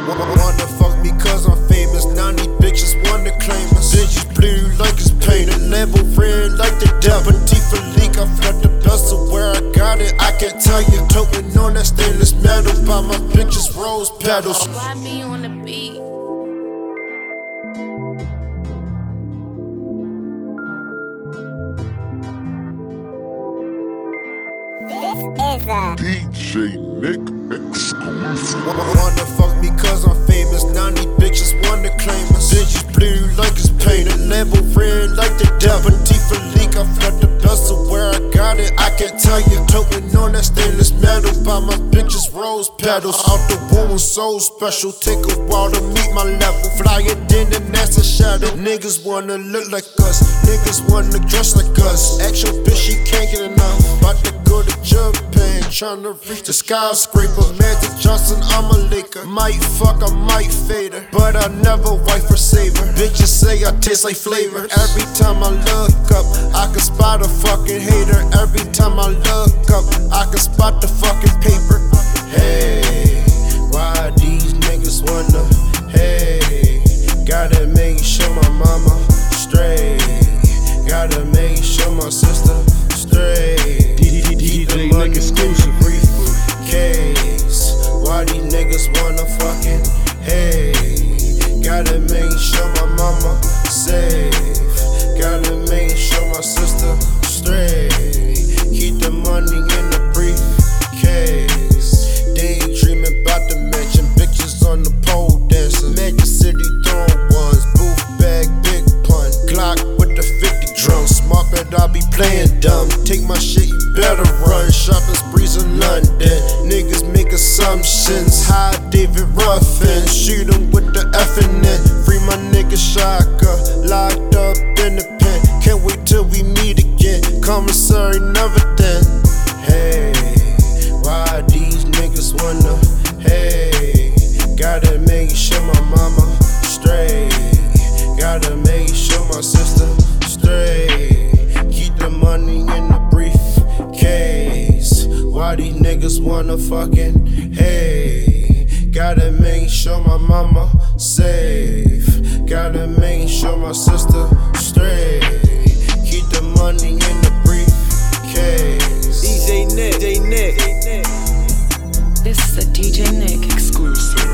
Wanna fuck me cause I'm famous. Now these bitches wanna claim us. Bitches blue like it's painted, level red like the devil. Teeth a leak, I flood the vessel where I got it. I can tell you, toting on that stainless metal. By my bitches rose petals. Why me on the beat? This is a DJ Nick exclusive. Wanna fuck me cause I'm famous. Now these bitches wanna claim us. Bitches blue like it's painted, level red like the devil. Teeth a leak, I flood the vessel where I got it. I can tell you, toting on that stainless metal. By my bitches rose petals. Out the womb, so special. Take a while to meet my level. Flyer than the NASA shadow. Niggas wanna look like us. Niggas wanna dress like us. Actual bitch, she can't get enough. About to go to Japan, tryna reach the skyscraper. Magic Johnson, I'm a Laker. Might fuck, I might fade her, but I never wife or save her. Bitches say I taste like flavor. Every time I look up, I can spot a fucking hater. Every time I look up, I can spot the fucking paper. Hey, why these niggas wanna? Hey, gotta make sure my mama straight. Gotta make sure my sister straight. DJ Nick exclusive. Briefcase. Why these niggas wanna fucking? Hey, gotta make sure my mama safe. Gotta make sure my sister straight. Keep the money in the briefcase. Daydreaming about the mansion, bitches on the pole dancing. Magic City throwing ones, booth bag, big pun. Glock with the 50 drums. Smart bet I be playing dumb. Take my shit, you better run. Shopping sprees in London. Niggas make assumptions. High David Ruffin. Shoot him with the F&N. Free my nigga Shaka. Locked up in the pen. Can't wait till we meet again. Commissary never then. Hey, why these niggas wanna? Hey, gotta make sure my mama straight. Gotta make sure my sister straight. Keep the money in the briefcase. Why these niggas wanna fucking? Hey, gotta make sure my mama safe. Gotta make sure my sister straight. Keep the money in the briefcase. DJ Nick. This is a DJ Nick exclusive.